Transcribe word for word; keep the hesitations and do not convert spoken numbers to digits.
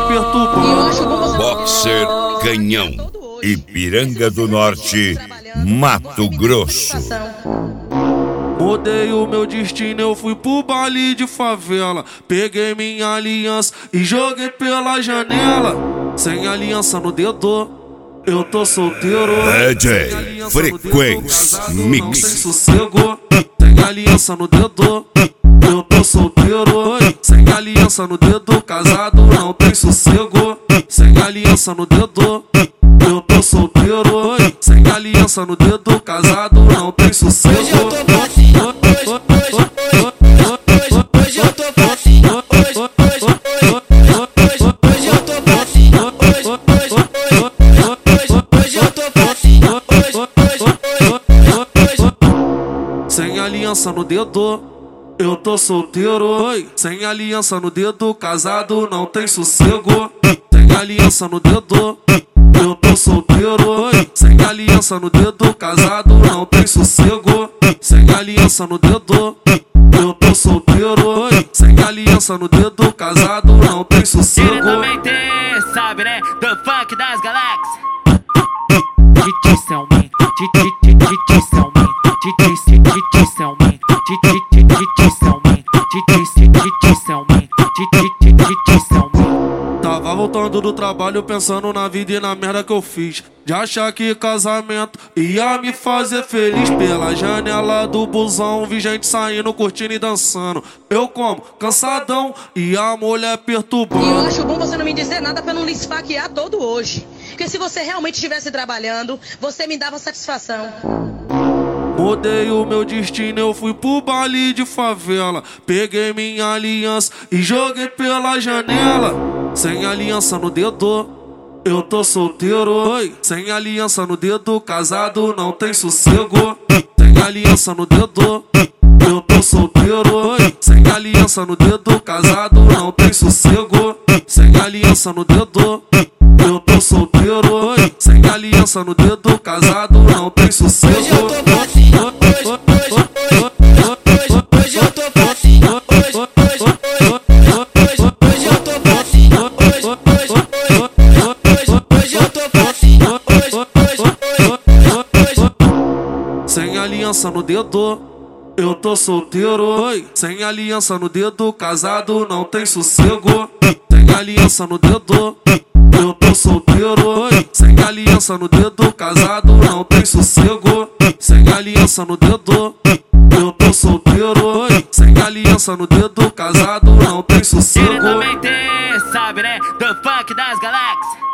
perturbando. Boxer Canhão, Ipiranga do Norte, Mato Grosso. Mudei o meu destino, eu fui pro baile de favela. Peguei minha aliança e joguei pela janela. Sem aliança no dedo, eu tô solteiro. D J Frequência Mix. Não tem sossego. Sem aliança no dedo, eu tô solteiro. Sem aliança no dedo, casado não tem sossego. Sem aliança no dedo, eu tô solteiro. Sem aliança no dedo, casado não tem sossego. Hoje eu tô facinho, hoje, hoje, hoje, hoje eu tô facinho, hoje, hoje, hoje, hoje eu tô facinho, hoje, hoje, hoje, hoje eu tô facinho, hoje, hoje, hoje. Sem aliança no dedo, eu tô solteiro. Sem aliança no dedo, casado não tem sossego. Sem aliança no dedo, eu tô solteiro. Sem aliança no dedo, casado não tem sossego. Sem aliança no dedo, eu tô solteiro. Sem aliança no dedo, casado não tem sossego. Ele também tem, sabe, né? The Funk das Galáxias. DJ Selman, DJ DJ Selman, DJ DJ Selman, DJ DJ Selman, DJ DJ Selman, DJ DJ Selman. Tava voltando do trabalho pensando na vida e na merda que eu fiz. De achar que casamento ia me fazer feliz. Pela janela do busão vi gente saindo, curtindo e dançando. Eu como, cansadão, e a mulher perturbando. E eu acho bom você não me dizer nada pra não lhe esfaquear todo hoje. Porque se você realmente estivesse trabalhando, você me dava satisfação. Mudei o meu destino, eu fui pro baile de favela. Peguei minha aliança e joguei pela janela. Sem aliança no dedo, eu tô solteiro. Sem aliança no dedo, casado não tem sossego. Sem aliança no dedo, eu tô solteiro. Sem aliança no dedo, casado não tem sossego. Sem aliança no dedo, eu tô solteiro. Sem aliança no dedo, casado não tem sossego. Hoje eu tô facinho, hoje, hoje, hoje, hoje eu tô facinho, hoje, hoje, hoje, hoje eu tô facinho, hoje, hoje, hoje, hoje eu tô facinho, hoje, hoje, hoje. Sem aliança no dedo, eu tô solteiro. Sem aliança no dedo, casado não tem sossego. Sem aliança no dedo, eu tô solteiro. Sem aliança no dedo, casado não tem sossego. Sem aliança no dedo, eu tô solteiro. Sem aliança no dedo, casado não tem sossego. Ele também tem, sabe, né? The Funk das Galáxias.